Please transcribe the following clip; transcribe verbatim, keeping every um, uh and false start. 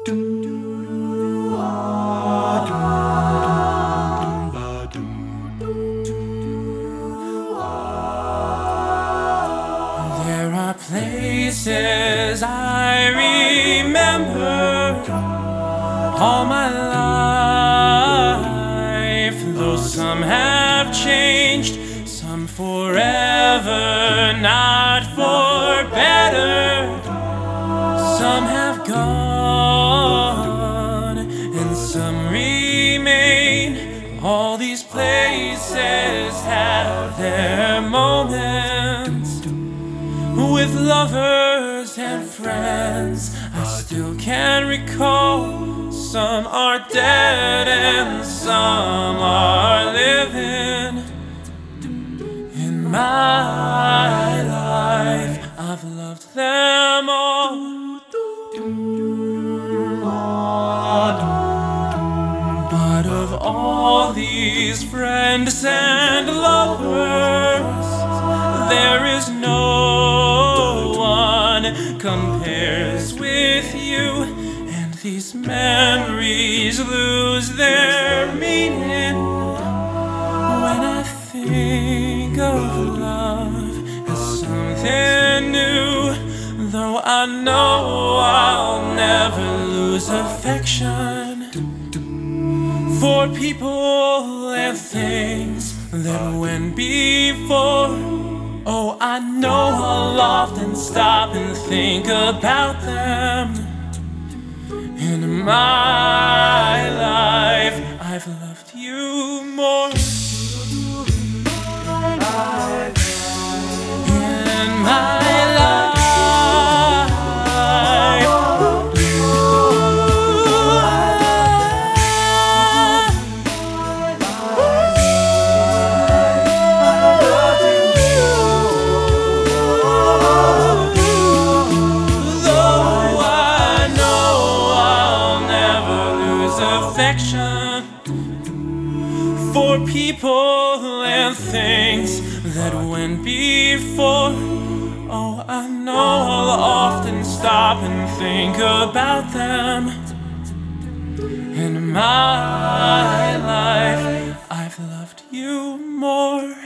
There are places I remember all my life, though some have changed, some forever, not for better. Some have gone and some remain. All these places have their moments with lovers and friends. I still can recall. Some are dead and some are living. In my life, I've loved them all. But of all these friends and lovers, there is no one compares with you. And these memories lose their meaning when I think of love as something new. Though I know I'll never lose affection for people and things that went before. Oh, I know I'll often stop and think about them. In my life, I've loved you more. In my life, affection for people and things that went before. Oh, I know I'll often stop and think about them. In my life, I've loved you more.